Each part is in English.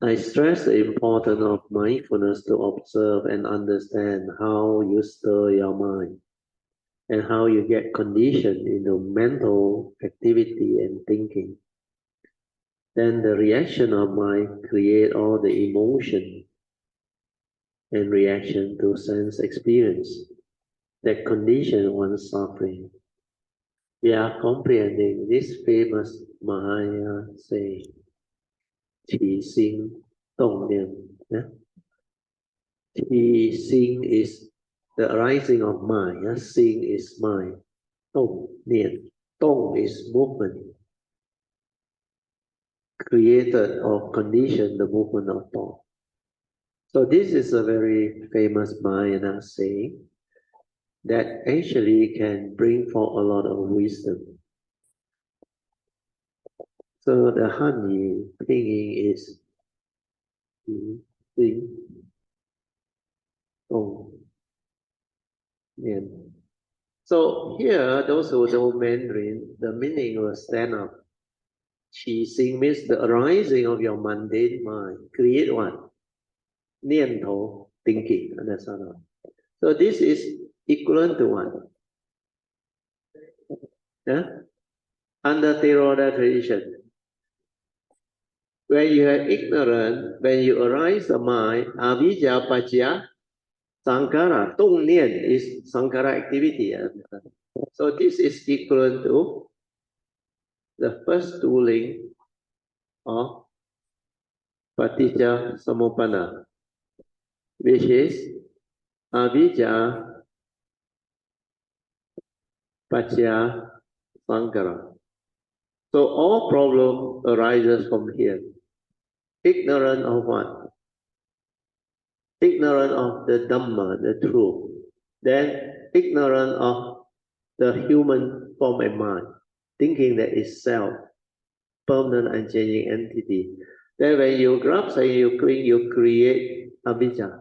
I stress the importance of mindfulness to observe and understand how you stir your mind and how you get conditioned into mental activity and thinking. Then the reaction of mind create all the emotion and reaction to sense experience that condition one's suffering. We are comprehending this famous Mahayana saying, 起心动念. Yeah? 起心 is the arising of mind. Yeah? 心 is mind. 动念. 动 is movement. Created or conditioned the movement of thought. So this is a very famous Mahayana saying that actually can bring forth a lot of wisdom. So the Hanyi pinyin is 心动念. So here, those who know Mandarin, the meaning will stand up. Qi Xing means the arising of your mundane mind. Create one. 念头 thinking. Understand? So this is equivalent to one. Yeah? Under Theravada tradition, when you are ignorant, when you arise the mind, avijja pacaya sankara, 动念 is sankara activity. So this is equivalent to the first tooling of Paticca Samuppanna, which is avijja pacaya sankara. So all problem arises from here. Ignorant of what? Ignorant of the Dhamma, the truth. Then ignorant of the human form and mind, thinking that it's self, permanent and changing entity. Then when you grasp and you cling, you create avijja.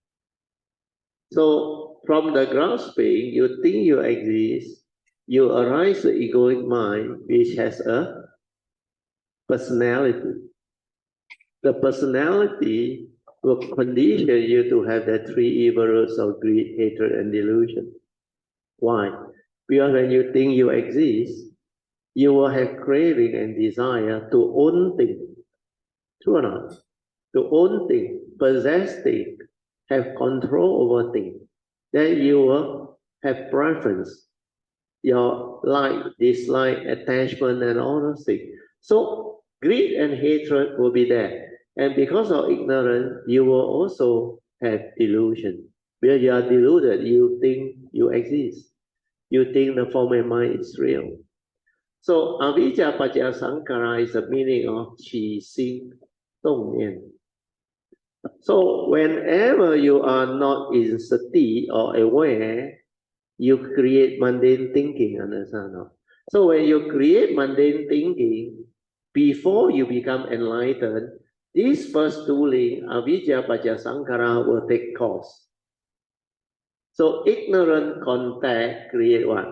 So from the grasping, you think you exist, you arise the egoic mind, which has a personality. The personality will condition you to have the three evil roots of greed, hatred, and delusion. Why? Because when you think you exist, you will have craving and desire to own things. True or not? To own things, possess things, have control over things. Then you will have preference, your like, dislike, attachment, and all those things. So greed and hatred will be there. And because of ignorance, you will also have delusion. Where you are deluded, you think you exist. You think the form and mind is real. So avijja pacaya sankara is the meaning of qi xing dong nian. So whenever you are not in sati or aware, you create mundane thinking, understand? So when you create mundane thinking, before you become enlightened, this first tooling, avijja pacaya sankara, will take course. So ignorant contact create what?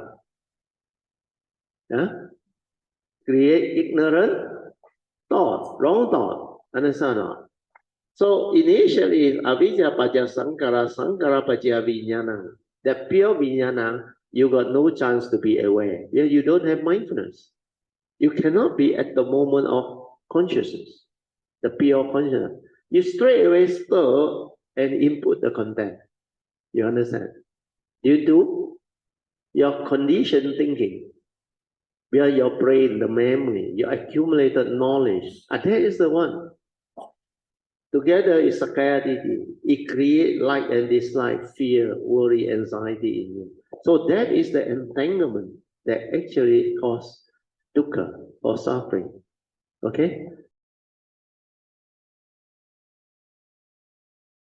Huh? Create ignorant thought, wrong thought. Understand? So initially, avijja pacaya sankara, sankara pacaya vijnana. The pure vijnana, you got no chance to be aware. You don't have mindfulness. You cannot be at the moment of consciousness, the pure consciousness. You straight away stir and input the content. You understand? You do your conditioned thinking, where your brain, the memory, your accumulated knowledge, and that is the one. Together is Sakaya-Ditti. It creates like and dislike, fear, worry, anxiety in you. So that is the entanglement that actually causes dukkha or suffering. Okay?